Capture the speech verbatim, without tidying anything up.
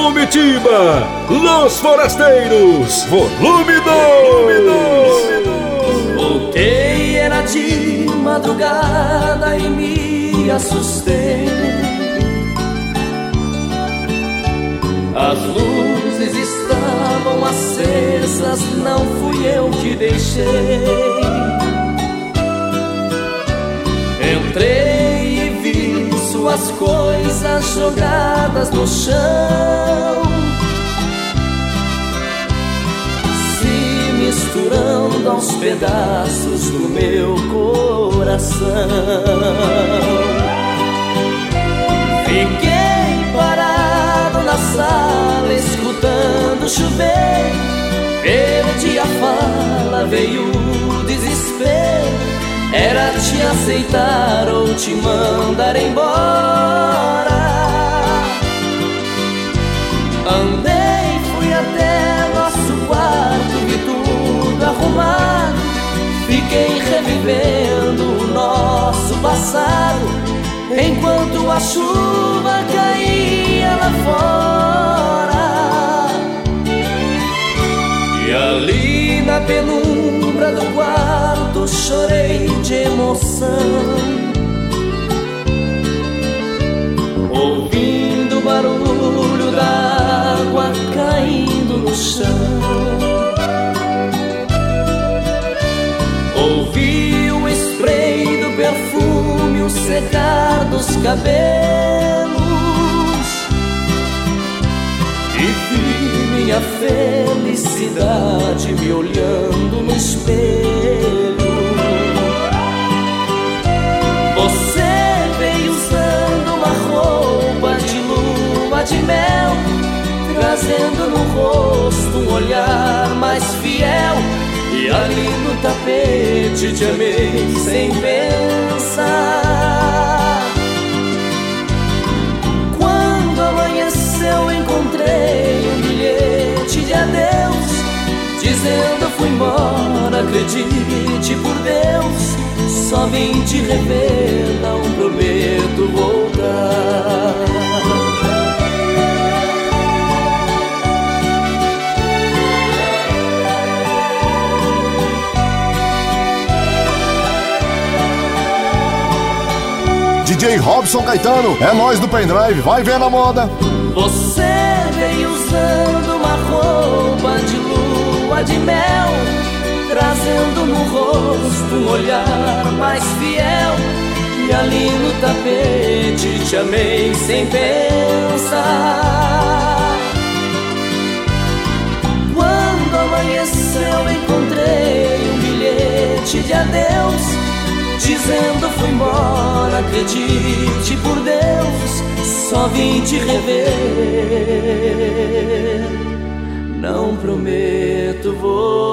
Curitiba, Los Forasteiros, volume dois. Voltei, era de madrugada e me assustei. As luzes estavam acesas, não fui eu que deixei. Entrei e vi suas coisas jogadas no chão, se misturando aos pedaços do meu coração. Fiquei parado na sala escutando chover. Perdi a fala, veio o desespero. Era te aceitar ou te mandar embora. Andei, fui até nosso quarto, vi tudo arrumado. Fiquei revivendo o nosso passado, enquanto a chuva caía lá fora. E ali na penumbra do quarto chorei de emoção, ouvindo o barulho da água caindo no chão. Ouvi o spray do perfume, o secar dos cabelos, e vi minha felicidade me olhando no espelho. Você veio usando uma roupa de lua de mel, trazendo no rosto um olhar mais fiel. E ali no tapete te amei sem pensar. Quando amanheceu encontrei um bilhete de adeus, dizendo fui embora, acredite por Deus, só vim te rever, não prometo voltar. D J Robson Caetano, é nós do pendrive, vai ver na moda. Você veio usando uma roupa de lua de mel, trazendo no rosto um olhar mais fiel. E ali no tapete te amei sem pensar. Quando amanheceu encontrei um bilhete de adeus, dizendo fui embora, acredite por Deus, só vim te rever, não prometo voltar.